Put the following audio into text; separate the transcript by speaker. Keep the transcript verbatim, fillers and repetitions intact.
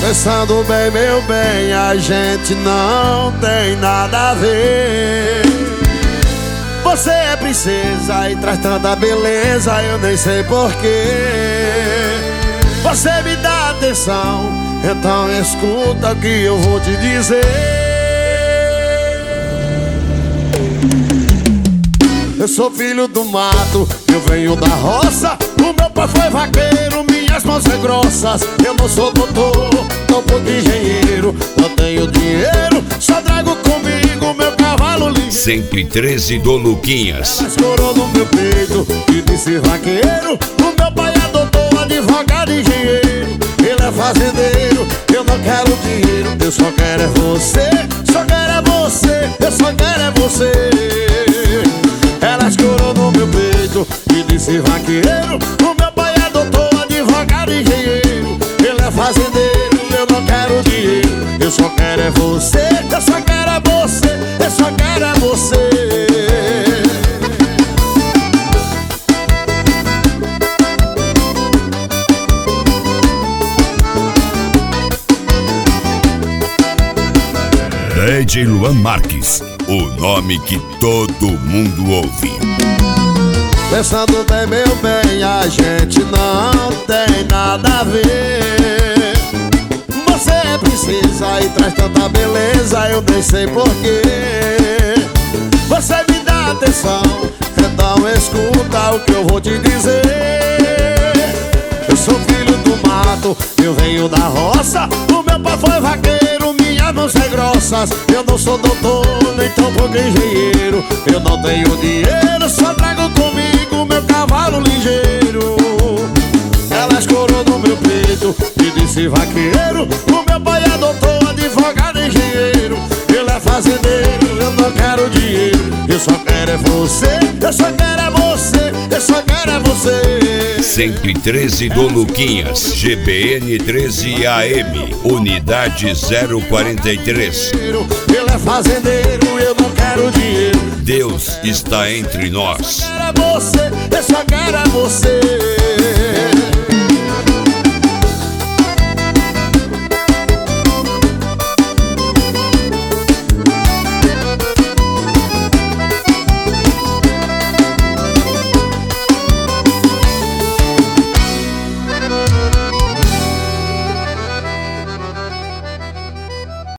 Speaker 1: Pensando bem, meu bem, a gente não tem nada a ver. Você é princesa e traz tanta beleza, eu nem sei porquê. Você me dá atenção, então escuta o que eu vou te dizer. Eu sou filho do mato, eu venho da roça. O meu pai foi vaqueiro, minhas mãos são grossas. Eu não sou doutor, não pouco engenheiro. Não tenho dinheiro, só trago comigo meu cavalo lindo.
Speaker 2: cento e treze do Luquinhas.
Speaker 1: Ela escorou no meu peito e disse vaqueiro. O meu pai é doutor, advogado, engenheiro. Ele é fazendeiro, eu não quero dinheiro. Eu só quero é você, só quero é você. Eu só quero é você. Ela escorou no meu peito e disse vaqueiro. O meu pai é doutor, advogado, engenheiro. Ele é fazendeiro, eu não quero dinheiro. Eu só quero é você, eu só quero é você. Eu só quero é você.
Speaker 2: D J Luan Marques, o nome que todo mundo ouve.
Speaker 1: Pensando bem, meu bem, a gente não tem nada a ver. Você é princesa e traz tanta beleza, eu nem sei porquê. Você me dá atenção, então escuta o que eu vou te dizer. Eu sou filho do mato, eu venho da roça. O meu pai foi vaqueiro, minhas mãos são grossas. Eu não sou doutor, nem tão pouco engenheiro. Eu não tenho dinheiro, só trago comigo meu cavalo ligeiro. Ela escorou no meu peito e disse vaqueiro. O meu pai é doutor, advogado, engenheiro. Ele é fazendeiro, eu não quero dinheiro. Eu só quero é você, eu só quero é você. Eu só quero é você.
Speaker 2: cento e treze do Luquinhas, G B N treze A M, unidade zero quarenta e três.
Speaker 1: Ele é fazendeiro, eu não quero dinheiro.
Speaker 2: Deus está entre nós.
Speaker 1: Eu só quero é você, eu só quero é você.